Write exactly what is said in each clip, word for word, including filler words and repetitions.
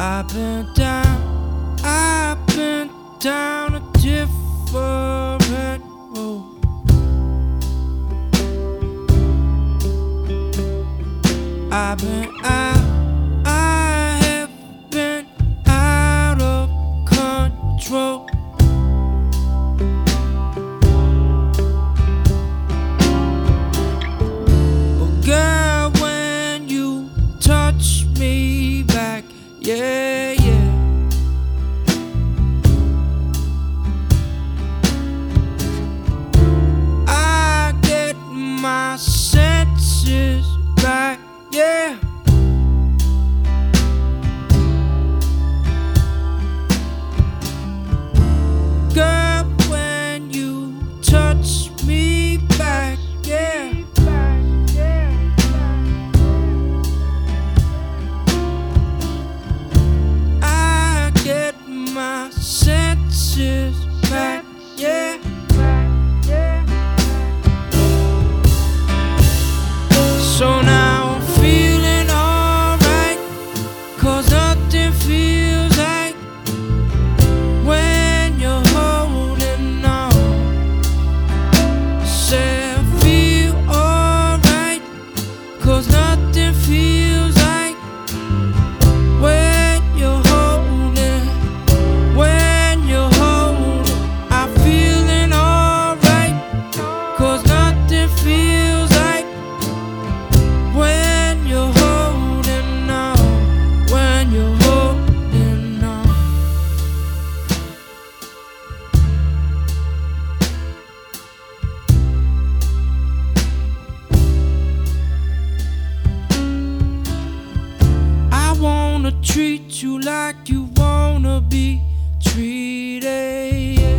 I've been down, I've been down a different road. I've been out, I have been out of control. But girl, when you touch me back, yeah, yeah, I get my senses back, yeah. Girl, when you touch me back, yeah, I get my senses back, yeah. So now I'm feeling alright, 'cause nothing feels like when you're holding on. Say I feel alright, 'cause nothing feels like when you're holding, when you're holding. I'm feeling alright, 'cause nothing feels like when you're holding on, when you're holding on. I wanna treat you like you wanna be treated, yeah.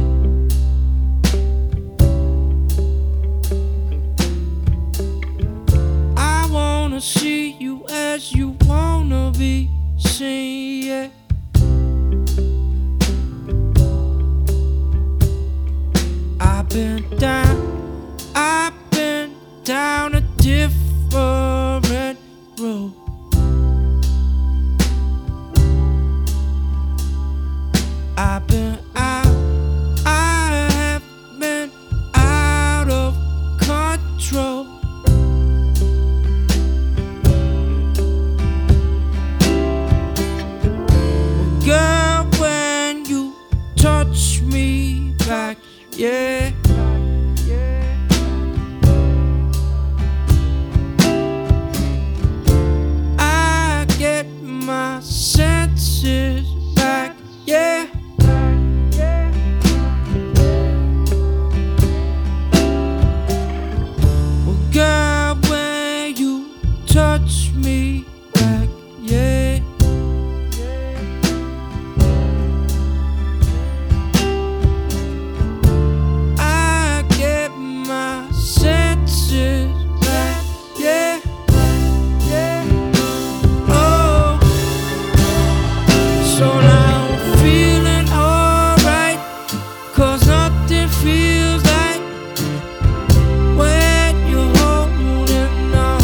I wanna see you as you wanna be seen, yeah. I've been down, I've been down a different road. I've been out, I have been out of control. Girl, when you touch me back, yeah, I get my senses back, yeah. Well, girl, when you touch me back, yeah, I get my senses back, yeah. Oh, so now I'm feeling alright, 'cause nothing feels like when you're holding on.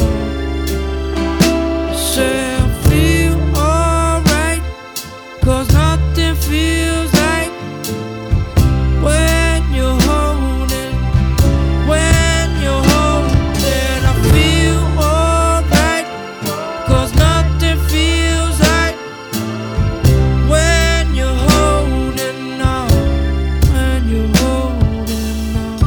Say I feel alright, 'cause nothing feels like when you're holding, when you're holding. I feel alright, 'cause nothing feels like when you're holding on, when you're holding on.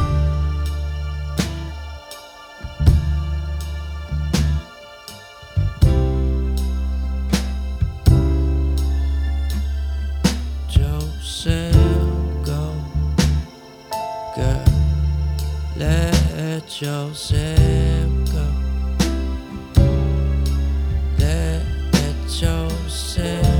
Joseph, go, girl, let Joseph go, let Joseph